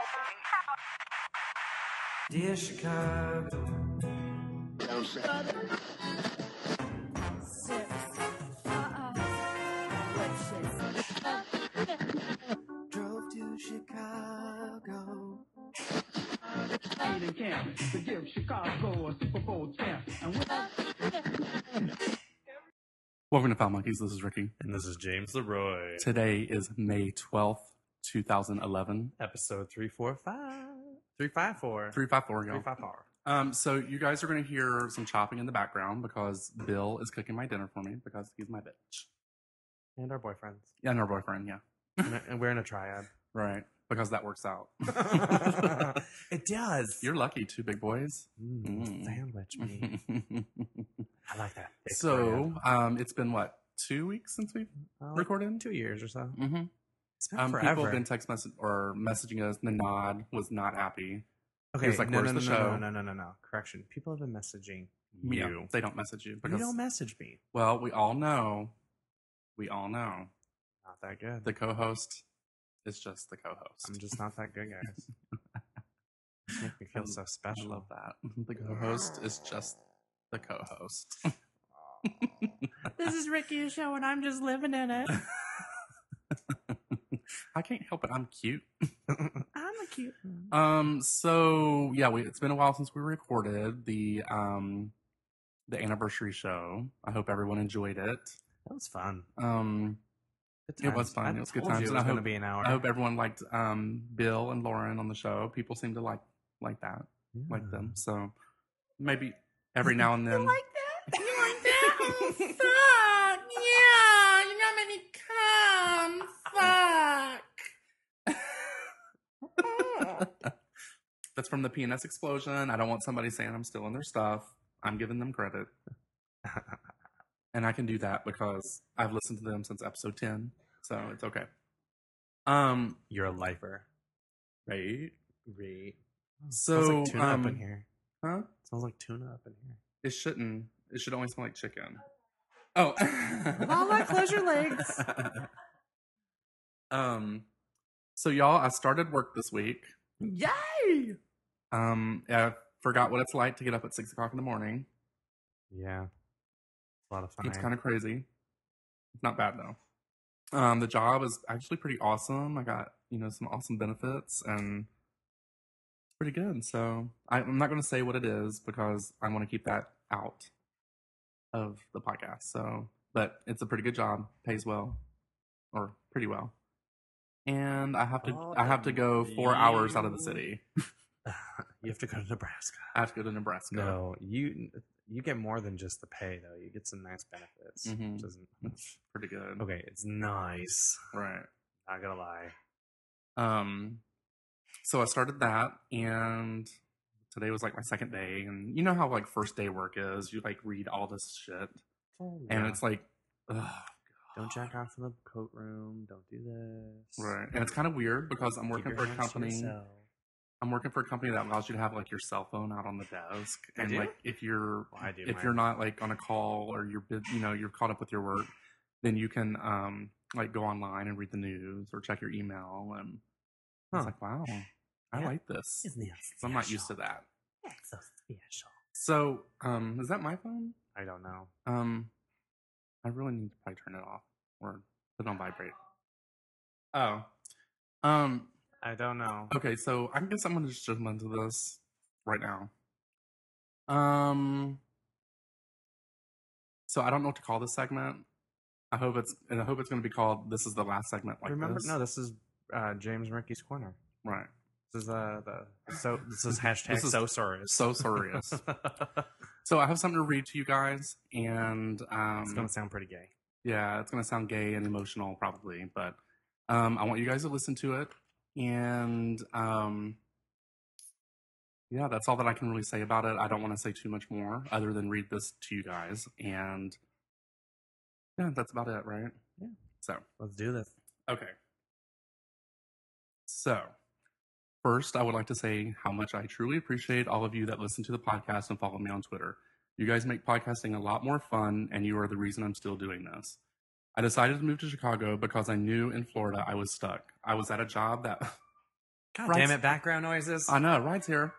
Dear Chicago. Drove to Chicago. Eating camp to give Chicago a Super Bowl champ. Welcome to Foul Monkeys. This is Ricky. And this is James Leroy. Today is May 12th, 2011. Episode 345. 354. 354, y'all. 354. So you guys are going to hear some chopping in the background because Bill is cooking my dinner for me because he's my bitch. And our boyfriends. Yeah, and our boyfriend, yeah. And we're in a triad. Right, because that works out. It does. You're lucky, two big boys. Sandwich me. I like that. So, it's been, what, 2 weeks since we've recorded? 2 years or so. Mm-hmm. It's been forever. People have been text message or messaging us. Nanad was not happy. Okay, He was like, where's the show? No. Correction. People have been messaging Yeah, you. they don't message you. You Because, don't message me. well, we all know. Not that good. The co-host is just the co-host. I'm just not that good, guys. Just make me feel so I special. love that. The co-host is just the co-host. This is Ricky's show and I'm just living in it. I can't help it. I'm cute. I'm a cute one. So yeah, it's been a while since we recorded the anniversary show. I hope everyone enjoyed it. That was fun. It was fun. It was good times. It And was I going to hope, be an hour. I hope everyone liked Bill and Lauren on the show. People seem to like that, like them. So maybe every now and then. You like that? You like that? Oh, fuck. Yeah. You know how many come? Fuck. That's from the PNS explosion. I don't want somebody saying I'm stealing their stuff. I'm giving them credit. And I can do that because I've listened to them since episode 10. So it's okay. You're a lifer. Right. Smells So, like tuna up in here. huh? Smells like tuna up in here. It shouldn't. It should only smell like chicken. Oh. I'll let close your legs. So y'all, I started work this week. Yay! I forgot what it's like to get up at 6 o'clock in the morning. Yeah. It's a lot of fun. It's kind of crazy. It's not bad though. The job is actually pretty awesome. I got, some awesome benefits and it's pretty good. So I'm not going to say what it is because I want to keep that out of the podcast. So, but it's a pretty good job, pays well or pretty well. And I have to go 4 hours out of the city. You have to go to Nebraska. I have to go to Nebraska. No, you get more than just the pay though. You get some nice benefits. Mhm. Which isn't It's pretty good. okay. It's nice. Right. Not gonna lie. So I started that, and today was like my second day. And you know how like first day work is? You like read all this shit, and it's like, ugh, don't jack off in the coat room. Don't do this. right. And it's kind of weird because I'm Keep working your for a hands to company. yourself. I'm working for a company that allows you to have like your cell phone out on the desk, You and do? like if you're Well, I do. if mine. you're not like on a call or you're caught up with your work, then you can like go online and read the news or check your email. And I was Huh. like, wow, I Yeah. like this. Isn't it? So I'm not used to that. It's so special. So is that my phone? I don't know. I really need to probably turn it off or put it on vibrate. Oh. I don't know. Okay, so I guess I'm gonna just jump into this right now. So I don't know what to call this segment. I hope it's gonna be called "This is the last segment." Like Remember? this. No, this is James and Ricky's corner. Right. This is this is hashtag This is so sorry. So serious. So I have something to read to you guys, and It's gonna sound pretty gay. yeah, it's gonna sound gay and emotional probably, but I want you guys to listen to it, and yeah, that's all that I can really say about it. I don't want to say too much more other than read this to you guys, and yeah, that's about it, right? Yeah. So Let's do this. okay. So first, I would like to say how much I truly appreciate all of you that listen to the podcast and follow me on Twitter. You guys make podcasting a lot more fun, and you are the reason I'm still doing this. I decided to move to Chicago because I knew in Florida I was stuck. I was at a job that God Right. damn it, background noises. I know, ride's here.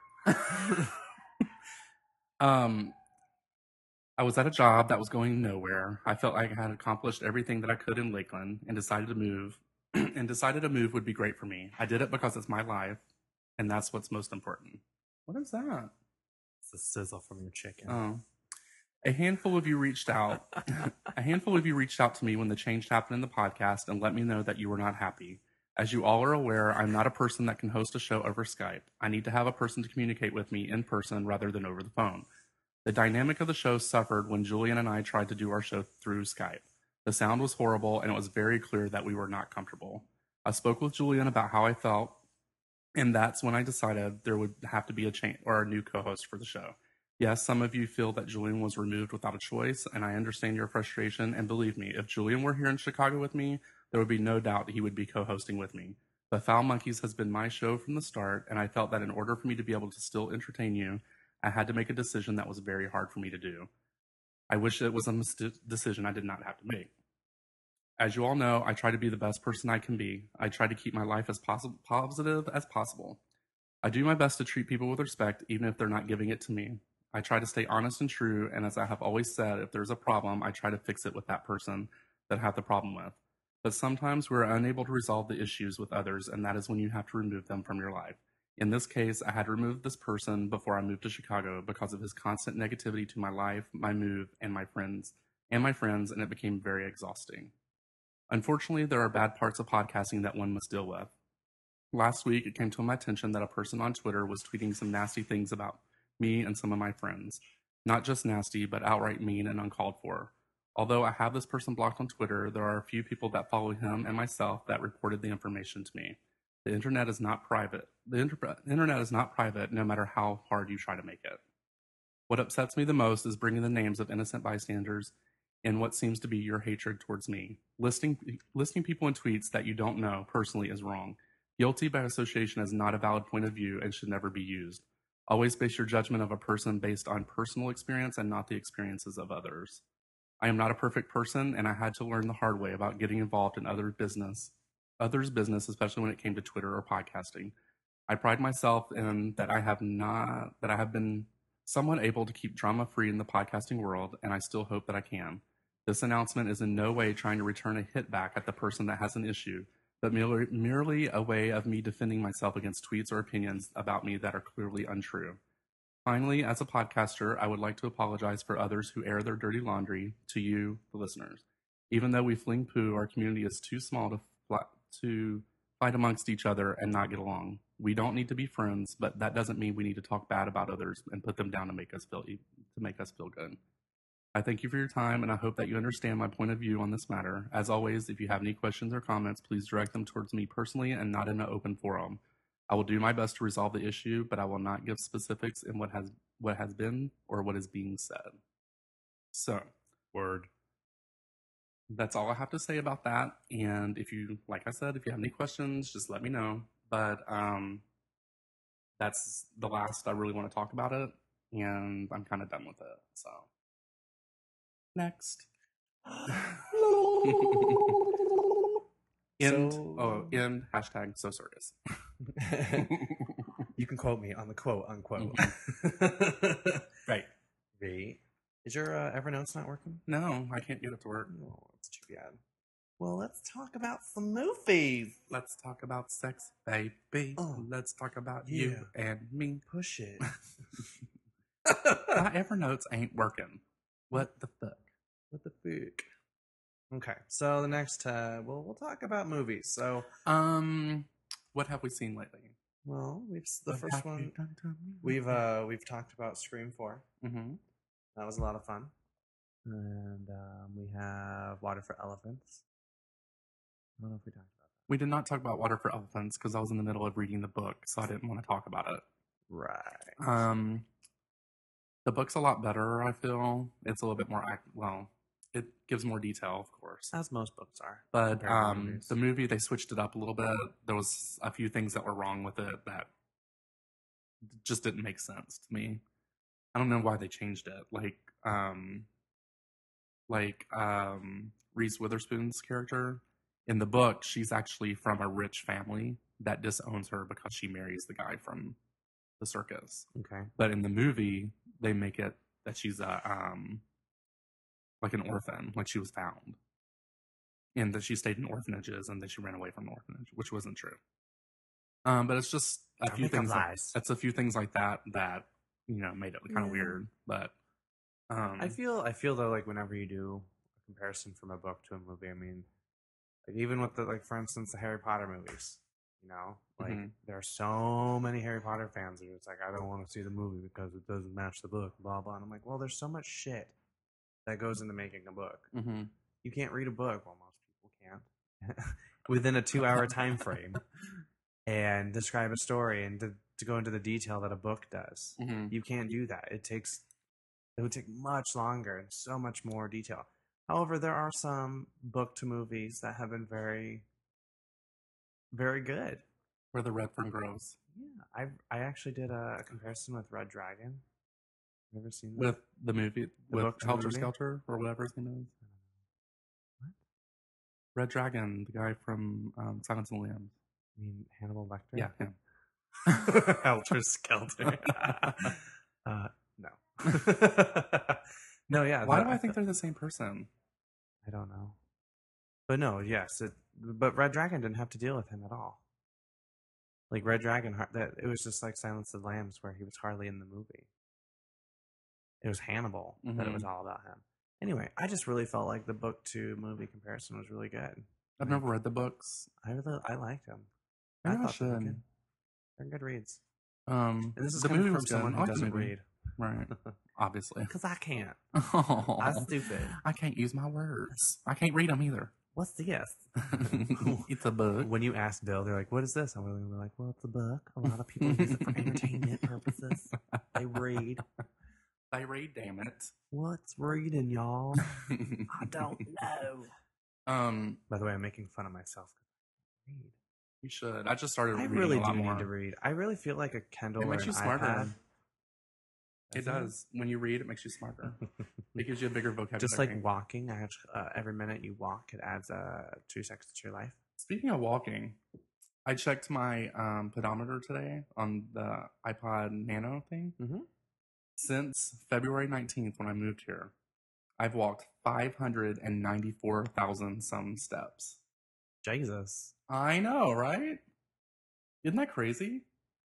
I was at a job that was going nowhere. I felt like I had accomplished everything that I could in Lakeland and decided to move. And decided a move would be great for me. I did it because it's my life, and that's what's most important. What is that? It's the sizzle from your chicken. Oh. A handful of you reached out. A handful of you reached out to me when the change happened in the podcast and let me know that you were not happy. As you all are aware, I'm not a person that can host a show over Skype. I need to have a person to communicate with me in person rather than over the phone. The dynamic of the show suffered when Julian and I tried to do our show through Skype. The sound was horrible, and it was very clear that we were not comfortable. I spoke with Julian about how I felt, and that's when I decided there would have to be a change or a new co-host for the show. Yes, some of you feel that Julian was removed without a choice, and I understand your frustration, and believe me, if Julian were here in Chicago with me, there would be no doubt he would be co-hosting with me. But Foul Monkeys has been my show from the start, and I felt that in order for me to be able to still entertain you, I had to make a decision that was very hard for me to do. I wish it was a decision I did not have to make. As you all know, I try to be the best person I can be. I try to keep my life as positive as possible. I do my best to treat people with respect, even if they're not giving it to me. I try to stay honest and true, and as I have always said, if there's a problem, I try to fix it with that person that I have the problem with. But sometimes we're unable to resolve the issues with others, and that is when you have to remove them from your life. In this case, I had removed this person before I moved to Chicago because of his constant negativity to my life, my move, and my friends, and it became very exhausting. Unfortunately, there are bad parts of podcasting that one must deal with. Last week, it came to my attention that a person on Twitter was tweeting some nasty things about me and some of my friends. Not just nasty, but outright mean and uncalled for. Although I have this person blocked on Twitter, there are a few people that follow him and myself that reported the information to me. The internet is not private. The internet is not private no matter how hard you try to make it. What upsets me the most is bringing the names of innocent bystanders in what seems to be your hatred towards me. Listing people in tweets that you don't know personally is wrong. Guilty by association is not a valid point of view and should never be used. Always base your judgment of a person based on personal experience and not the experiences of others. I am not a perfect person, and I had to learn the hard way about getting involved in others' business, especially when it came to Twitter or podcasting. I pride myself in that I have been somewhat able to keep drama free in the podcasting world, and I still hope that I can. This announcement is in no way trying to return a hit back at the person that has an issue, but merely a way of me defending myself against tweets or opinions about me that are clearly untrue. Finally, as a podcaster, I would like to apologize for others who air their dirty laundry to you, the listeners. Even though we fling poo, our community is too small to fight amongst each other and not get along. We don't need to be friends, but that doesn't mean we need to talk bad about others and put them down to make us feel good. I thank you for your time, and I hope that you understand my point of view on this matter. As always, if you have any questions or comments, please direct them towards me personally and not in an open forum. I will do my best to resolve the issue, but I will not give specifics in what has been or what is being said. So, Word. that's all I have to say about that. And if you, like I said, if you have any questions, just let me know. But that's the last I really want to talk about it, and I'm kind of done with it. So, next. End hashtag so serious. You can quote me on the quote unquote. Right. V. Is your Evernote's not working? No, I can't get it to work. No, it's too bad. Well, let's talk about some movies. Let's talk about sex, baby. Let's talk about you and me. Push it. My Evernotes ain't working. What the fuck? What the fuck? Okay, so the next we'll talk about movies. So, what have we seen lately? Well, the What first have you one done to me? we've talked about Scream 4. Mm-hmm. That was a lot of fun. And we have Water for Elephants. I don't know if we talked about that. We did not talk about Water for Elephants because I was in the middle of reading the book, so I didn't want to talk about it. Right. The book's a lot better, I feel. It's a little bit more, it gives more detail, of course. As most books are. But compared to movies. the movie, they switched it up a little bit. There was a few things that were wrong with it that just didn't make sense to me. I don't know why they changed it. Reese Witherspoon's character, In the book, she's actually from a rich family that disowns her because she marries the guy from the circus. Okay. But in the movie, they make it that she's like an orphan, like she was found, and that she stayed in orphanages and then she ran away from the orphanage, which wasn't true. But it's just a Don't few make up things. lies. It's a few things like that that made it kind of Yeah. weird. But I feel though, like whenever you do a comparison from a book to a movie, I mean, like even with the, like, for instance, the Harry Potter movies, like Mhm. there are so many Harry Potter fans that it's like, I don't want to see the movie because it doesn't match the book, blah blah. And I'm like, well, there's so much shit that goes into making a book. Mhm. You can't read a book, well, most people can't, within a 2-hour time frame, and describe a story and to go into the detail that a book does. Mhm. You can't do that. It would take much longer and so much more detail. However, there are some book to movies that have been very, very good. Where the red fern grows. Yeah, I actually did a comparison with Red Dragon. You ever seen that? With the movie, with book to Helter movie? Skelter, or whatever his name is. What? Red Dragon, the guy from Silence of the Lambs. I mean, Hannibal Lecter? Yeah, him. Helter Skelter. No. No, yeah. Why do I think they're the same person? I don't know. But no, yes. But Red Dragon didn't have to deal with him at all. Like Red Dragon, it was just like Silence of the Lambs, where he was hardly in the movie. It was Hannibal that it was all about him. Anyway, I just really felt like the book to movie comparison was really good. I've never read the books. I liked them. Maybe I thought they were should. good. They're good reads. And And this is the coming movie from was good. someone I who like the doesn't movie. read. Right. Obviously. Because I can't. Oh, I'm stupid. I can't use my words. I can't read them either. What's this? It's a book. When you ask Bill, they're like, "What is this?" I'm really like, "Well, it's a book. A lot of people use it for entertainment purposes. They read. They read, damn it. What's reading, y'all? I don't know." By the way, I'm making fun of myself. Read. You should. I just started I reading really a lot do more. need to read. I really feel like a Kindle It or makes an you smarter. iPad. It does. When you read, it makes you smarter. It gives you a bigger vocabulary. Just like walking, every minute you walk, it adds 2 seconds to your life. Speaking of walking, I checked my pedometer today on the iPod Nano thing. Mhm. Since February 19th, when I moved here, I've walked 594,000 some steps. Jesus. I know, right? Isn't that crazy?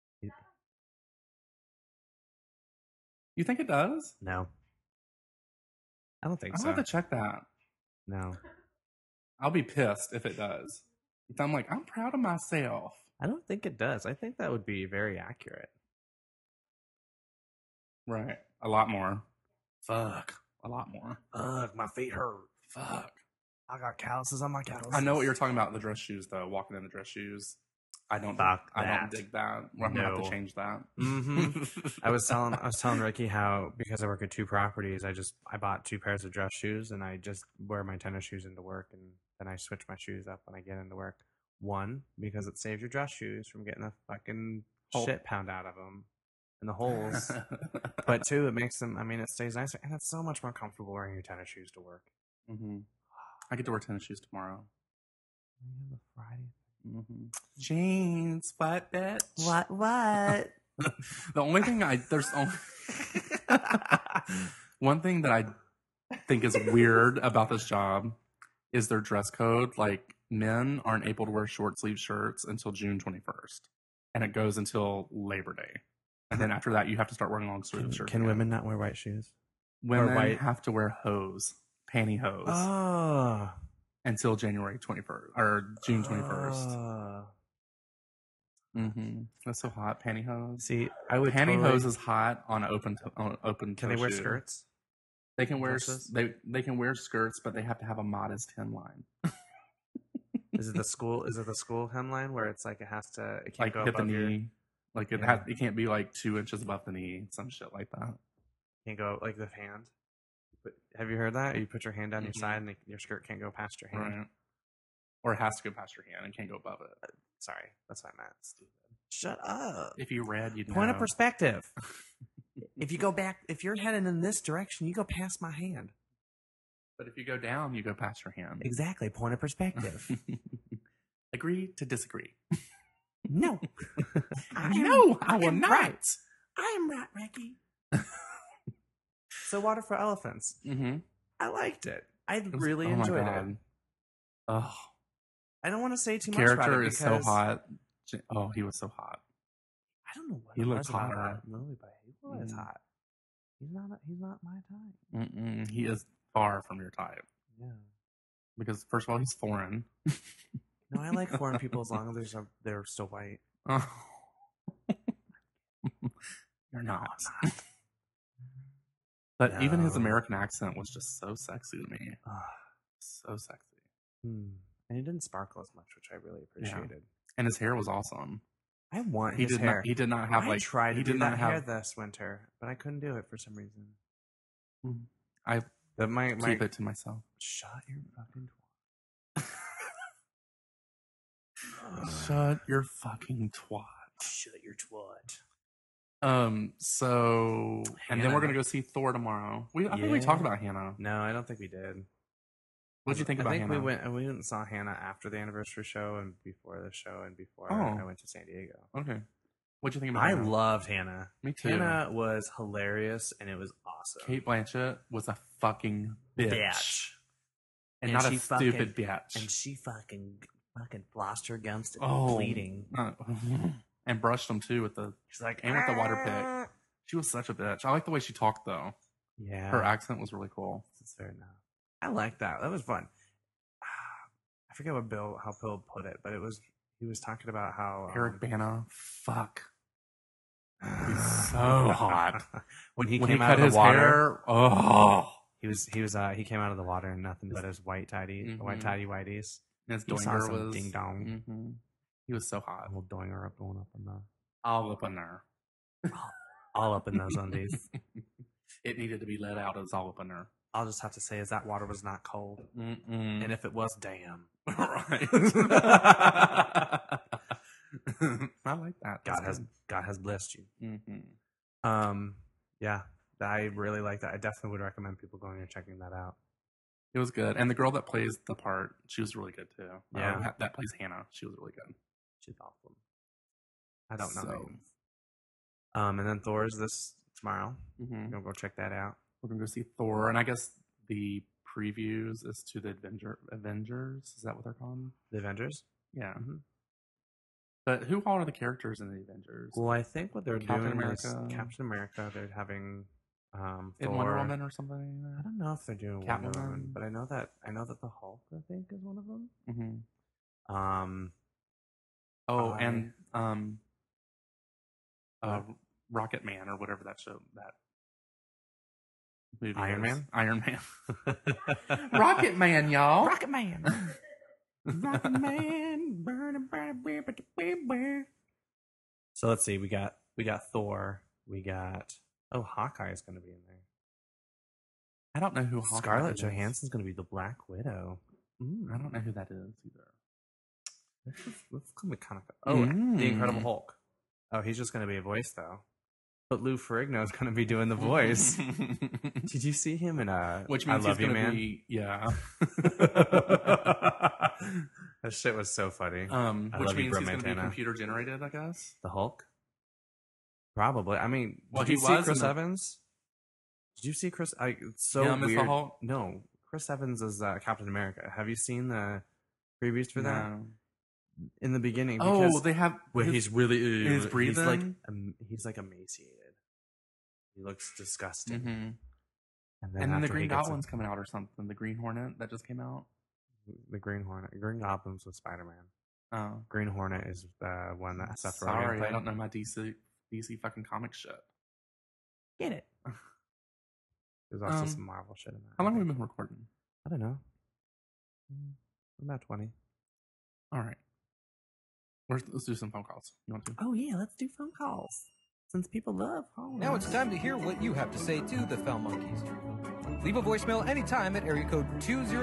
You think it does? No. I don't think I'll so. have to check that. No. I'll be pissed if it does. If I'm like, I'm proud of myself. I don't think it does. I think that would be very accurate. Right. A lot more. Fuck. A lot more. Ugh, my feet hurt. Fuck. I got calluses on my calluses. I know what you're talking about, the dress shoes, though. Walking in the dress shoes. I don't dig that. I'm gonna have No. to change that. Mm-hmm. I was telling Ricky how, because I work at 2 properties, I bought 2 pairs of dress shoes, and I just wear my tennis shoes into work, and then I switch my shoes up when I get into work. 1, because it saves your dress shoes from getting the fucking Hole. shit pound out of them and the holes. But 2, it makes them, it stays nicer, and it's so much more comfortable wearing your tennis shoes to work. Mm-hmm. I get to wear tennis shoes tomorrow. We have a Friday. Mm-hmm. Jeans, what, bitch? What? The only thing one thing that I think is weird about this job is their dress code. Like, men aren't able to wear short sleeve shirts until June 21st, and it goes until Labor Day. And then after that, you have to start wearing long sleeve shirts. Can again. women not wear white shoes? Women white- have to wear pantyhose, Oh. until January 21st or June 21st. Oh. Mm-hmm. That's so hot. Pantyhose. See, I would Pantyhose is hot on open. Can they wear skirts? They can wear Dresses? they can wear skirts, but they have to have a modest hemline, Is it the school hemline where it's like it can't like go hit the above your, knee. Like it Yeah. it can't be like 2 inches above the knee, some shit like that. can't go like the hand. But have you heard that? You put your hand down your Mhm. side and your skirt can't go past your hand. Right. Or it has to go past your hand and can't go above it. Sorry, that's what I meant. Stupid. Shut up. If you read, you'd Point know. of perspective. If you go back, if you're heading in this direction, you go past my hand. But if you go down, you go past your hand. Exactly. Point of perspective. Agree to disagree. No. No, I will not. Right. I am right, Ricky. So Water for Elephants. Mm-hmm. I liked it. I really enjoyed it. Oh, I don't want to say too much about character it is so hot. Oh, he was so hot. I don't know what He it looked was about hotter. that movie, but he was Mm. hot. He's not my type. Mm-mm, he is far from your type. Yeah. Because first of all, he's foreign. No, I like foreign people as long as they're still white. Oh. You're not. But even his No. American accent was just so sexy to me. Ah. So sexy. And it didn't sparkle as much, which I really appreciated. And his hair was awesome. I want He his did hair. not. He did not have I like. tried he to did do not that have. hair this winter, but I couldn't do it for some reason. I But my keep it to myself. shut your fucking Shut your fucking twat. shut your twat. So, and then Hannah. we're gonna go see Thor tomorrow. I think we talked about Hannah. No, I don't think we did. What did you think about I think Hannah? we went and saw Hannah after the anniversary show and before the show and before Oh. I went to San Diego. Okay. What'd you think about I Hannah? loved Hannah. Me too. Hannah was hilarious and it was awesome. Kate Blanchett was a fucking bitch. And And not she a stupid fucking- bitch. And she fucking flossed her against it, Oh. bleeding. And brushed them too with the She's like, and with the water pick. She was such a bitch. I like the way she talked though. Yeah, Her accent was really cool. That's fair enough. I like that. That was fun. I forget how Bill put it, but he was talking about how Eric Bana, fuck. He's so hot. when he When came he out cut of his the water. hair, oh, He came out of the water and nothing but his white tidy Mhm. whiteys. his He saw doinger some was ding dong. hmm He was so hot. A little doinger up going up in the All up in there. all up in those undies. It needed to be let out. It was all up in there. I'll just have to say is that water was not cold, Mm-mm. and if it was, damn. right. I like that. God has blessed you. Mm-hmm. Yeah, I really like that. I definitely would recommend people going and checking that out. It was good, and the girl that plays the part, she was really good too. Yeah. That plays Hannah. She was really good. She's awesome. I don't know. So- names. And then Thor's this tomorrow. Mm-hmm. Go check that out. We're gonna go see Thor, and I guess the previews is to the Avengers. Is that what they're called? The Avengers. Yeah. Mhm. But who all are the characters in the Avengers? Well, I think what they're Captain doing is America. Captain America. They're having In Thor. Wonder Woman or something? I don't know if they're doing Wonder Catwoman. Woman, but I know that the Hulk, I think, is one of them. Mm-hmm. Oh, and Rocket Man or whatever that show that movie Iron is. Man? Iron Man. Rocket Man, y'all. Rocket Man. Rocket Man. So let's see. We got Thor. We got Hawkeye is going to be in there. I don't know who Hawkeye Scarlett is. Johansson's going to be the Black Widow. I don't know who that is either. That's going to be kind of. The Incredible Hulk. Oh, he's just going to be a voice though. But Lou Ferrigno is going to be doing the voice. Did you see him in Which I means Love he's You, gonna Man? be yeah. That shit was so funny. Which love you, means Bro he's gonna be Montana. computer generated, I guess. The Hulk? Probably. I mean, Well, did you he see was Chris in the- Evans? Did you see Chris? It's so Him as the weird. Hulk? No, Chris Evans is Captain America. Have you seen the previews for that? No. In the beginning, Oh, because they have. where his- he's really his breathing? he's like emaciated. He looks disgusting. Mhm. And And then the after Green he gets Goblin's coming out or something. The Green Hornet that just came out. the Green Hornet, Green Goblin's with Spider-Man. Oh, Green Hornet is the one that Seth Rogen sorry, played. I don't know my DC fucking comic shit. Get it. There's also Um, some Marvel shit in there. How long have we been recording? I don't know. About 20. All right, let's do some phone calls. You want to? Oh yeah, let's do phone calls. Since people love calling. Now it's time to hear what you have to say to the Foul Monkeys. Leave a voicemail anytime at area code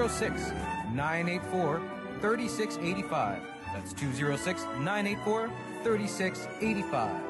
206-984-3685. That's 206-984-3685.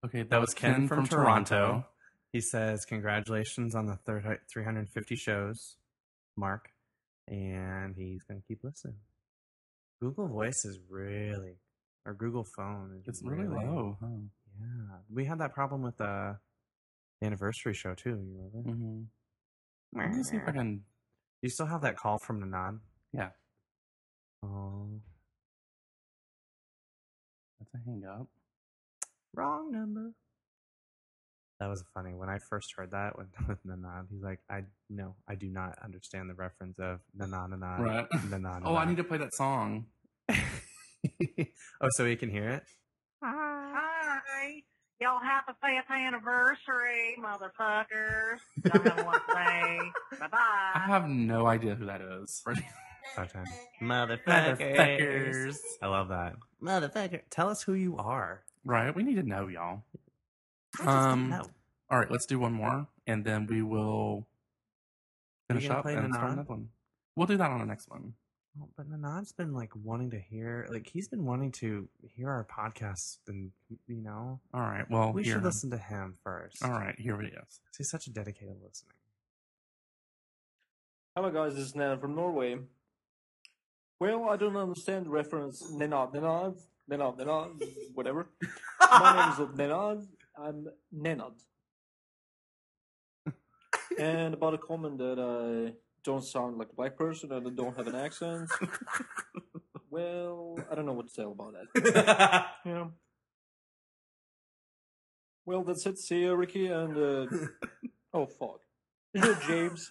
Okay, That was Ken from Toronto. He says, congratulations on the 350 shows, Mark. And he's going to keep listening. Google Voice is really, or Google Phone is It's really low, huh? Yeah. We had that problem with the anniversary show, too. You remember? Mm-hmm. Let me see if I can. Do you still have that call from Nanan? Yeah. Oh. That's a hang up. Wrong number. That was funny. When I first heard that with Nanan, he's like, I do not understand the reference of Nanan. Right. Nanan. Oh, I need to play that song. Oh, so he can hear it? Hi. Y'all have a 5th anniversary, motherfuckers. Y'all have one day. Bye-bye. I have no idea who that is. Okay. Motherfuckers. I love that. Motherfucker. Tell us who you are. Right, we need to know, y'all. I just don't know. All right, let's do one more, and then we will finish gonna up play and start Nanan? another one. We'll do that on the next one. Oh, but Nanan's been like wanting to hear, like he's been wanting to hear our podcast, and you know, All right, well, we here. should listen to him first. All right, here it is. He's such a dedicated listener. Hello guys, this is Nenad from Norway. Well, I don't understand the reference Nenad, whatever. My name is Nenad. I'm Nenad. And about a comment that I don't sound like a black person and I don't have an accent. Well, I don't know what to say about that. Yeah. Well, that's it. See you, Ricky, and oh fuck. Is it James?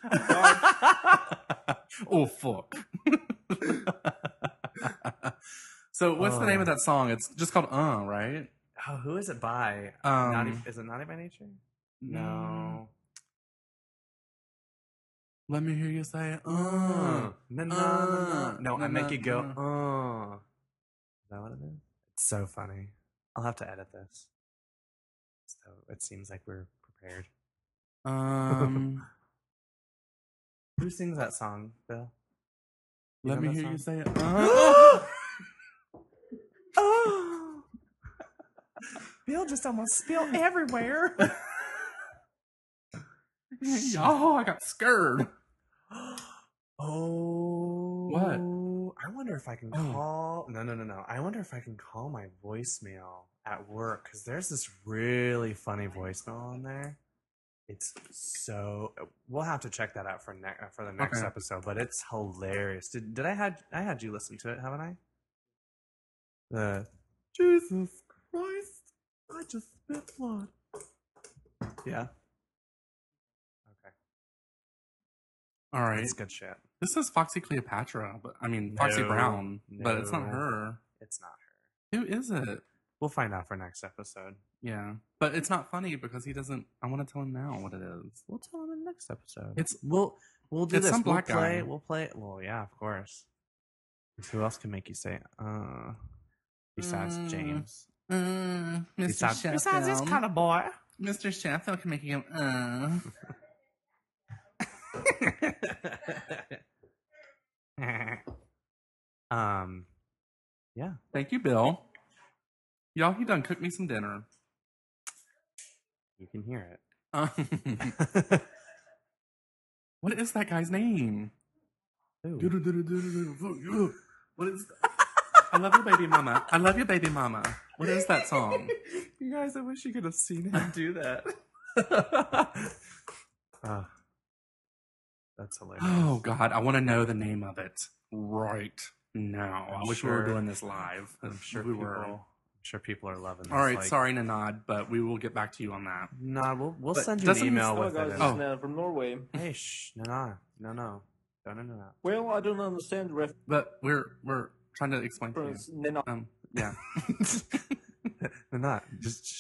Oh, fuck. So, what's the name of that song? It's just called right? Oh, who is it by? Is it Naughty by Nature? No. Let me hear you say, No, I make you go, Is that what it is? It's so funny. I'll have to edit this. So it seems like we're prepared. Who sings that song, Bill? Let me hear you say it. Oh! Bill just almost spilled everywhere. Oh, I got scared. Oh. What? I wonder if I can call. No. I wonder if I can call my voicemail at work because there's this really funny voicemail on there. It's so. We'll have to check that out for the next episode, but it's hilarious. Did I had you listen to it? Haven't I? Jesus Christ! I just spit blood. Yeah. Okay. All right. That's good shit. This is Foxy Cleopatra, but I mean Foxy Brown, but it's not her. It's not her. Who is it? We'll find out for next episode. Yeah, but it's not funny because he doesn't. I want to tell him now what it is. We'll tell him in the next episode. We'll do it's this. some black guy. We'll play. Well, yeah, of course. Who else can make you say besides James? Mr. Besides this kind of boy. Mr. Sheffield can make you go. Yeah. Thank you, Bill. Y'all, he done cooked me some dinner. You can hear it. What is that guy's name? Ooh. What is? I love you, baby mama. I love you, baby mama. What is that song? You guys, I wish you could have seen him do that. That's hilarious. Oh God, I want to know the name of it right now. I wish we were doing this live. I'm sure we people. were. I'm sure people are loving this. All right, sorry, Nanad, but we will get back to you on that. No, we'll But send you an doesn't- email Hello with guys, it. this is Nenad from Norway. Hey, shh, no. Well, I don't understand the But we're trying to explain to you. reference Nenad. Yeah. No, just shh.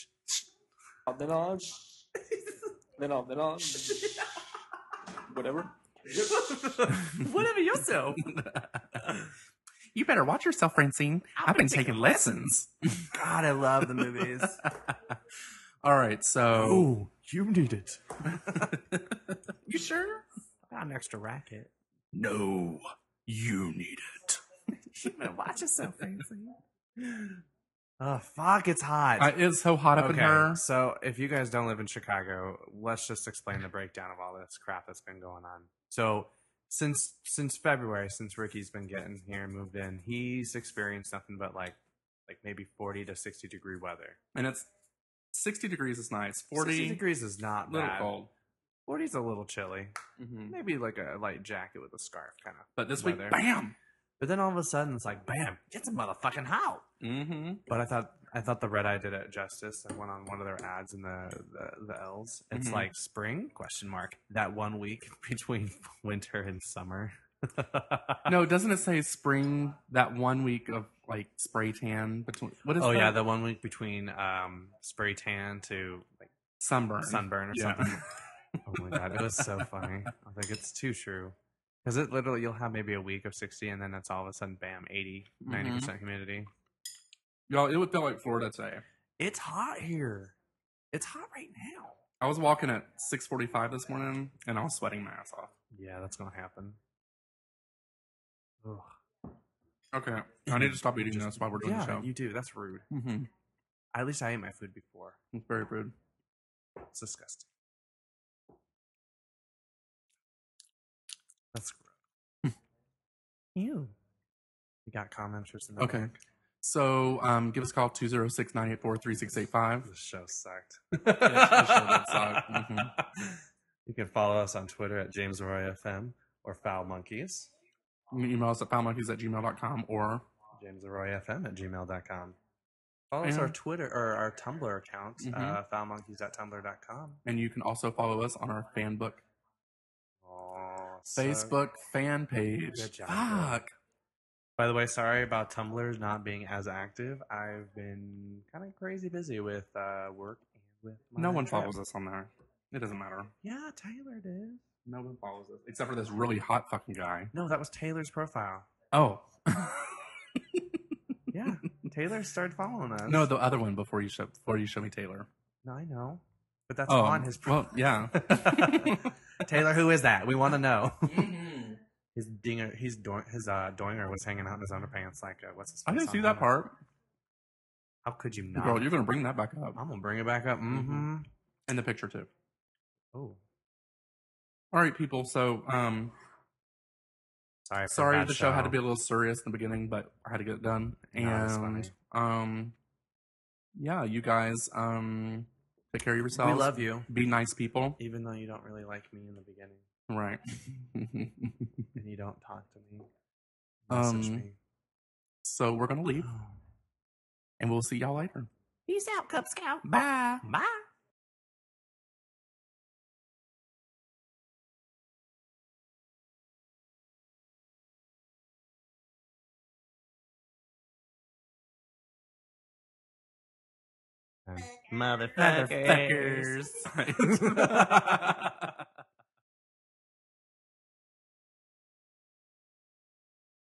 Nenad. Whatever. Whatever yourself. You better watch yourself, Francine. I've been taking lessons. God, I love the movies. All right, so. Oh, you need it. You sure? I got an extra racket. No, you need it. You better watch yourself, Francine. Oh, fuck, it's hot. It's so hot up in here. So if you guys don't live in Chicago, let's just explain the breakdown of all this crap that's been going on. So since February, since Ricky's been getting here and moved in, he's experienced nothing but like maybe 40 to 60 degree weather. And it's 60 degrees is nice. 40 60 degrees is not a little bad. cold. 40 is a little chilly. Mm-hmm. Maybe like a light jacket with a scarf kind of. But this weather. week, bam! But then all of a sudden it's like, bam, it's a motherfucking hot. Mm-hmm. But I thought the red eye did it justice. I went on one of their ads in the L's. It's Mhm. like spring ? That 1 week between winter and summer. No, doesn't it say spring? That 1 week of like spray tan between. What is? Oh that? yeah, the 1 week between spray tan to like sunburn. Sunburn or Yeah. something. Oh my god, it was so funny. I was like, it's too true. Because it literally, you'll have maybe a week of 60 and then it's all of a sudden, bam, 80, 90% humidity. Y'all, it would feel like Florida today. It's hot here. It's hot right now. I was walking at 6:45 this morning, and I was sweating my ass off. Yeah, that's going to happen. Ugh. Okay, I need to stop eating this while we're doing the show. You do. That's rude. Mm-hmm. At least I ate my food before. It's very rude. It's disgusting. That's gross. Ew. You got comments or something? Okay. So, give us a call 206-984-3685. This show sucked. This show did suck. Mhm. You can follow us on Twitter at JamesArroyoFM or Foul Monkeys. You can email us at foulmonkeys@gmail.com or JamesArroyoFM@gmail.com. Follow us Yeah. our Twitter or our Tumblr account, Mhm. foulmonkeys.tumblr.com. and you can also follow us on our fan book Oh, Facebook fan page. Good job, Fuck. By the way, sorry about Tumblr not being as active. I've been kind of crazy busy with work and with my No one trip. follows us on there. It doesn't matter. Yeah, Taylor did. No one follows us except for this really hot fucking guy. No, that was Taylor's profile. Oh. Yeah, Taylor started following us. No, the other one before you show me Taylor. No, I know, but that's Oh, on his. well, yeah. Taylor, who is that? We want to know. His dinger, his doinger was hanging out in his underpants. Like, what's his? I face didn't see on that part. How could you not? Girl, you're gonna bring that back up I'm gonna bring it back up. Mm-hmm. in the picture too. Oh, All right, people. So, sorry, the show had to be a little serious in the beginning, but I had to get it done. No, it's And yeah, you guys, take care of yourselves. We love you, Be nice people. even though you don't really like me in the beginning, Right. and you don't talk to me. Message me. So we're gonna leave, and we'll see y'all later. Peace out, Cub Scout. Bye. Bye. Motherfuckers.